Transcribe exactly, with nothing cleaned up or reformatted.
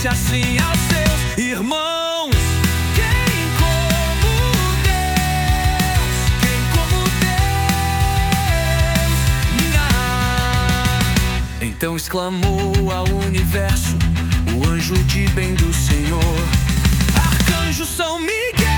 disse assim aos seus irmãos: Quem como Deus? Quem como Deus? Minha. Então exclamou ao universo o anjo de bem do Senhor: Arcanjo São Miguel,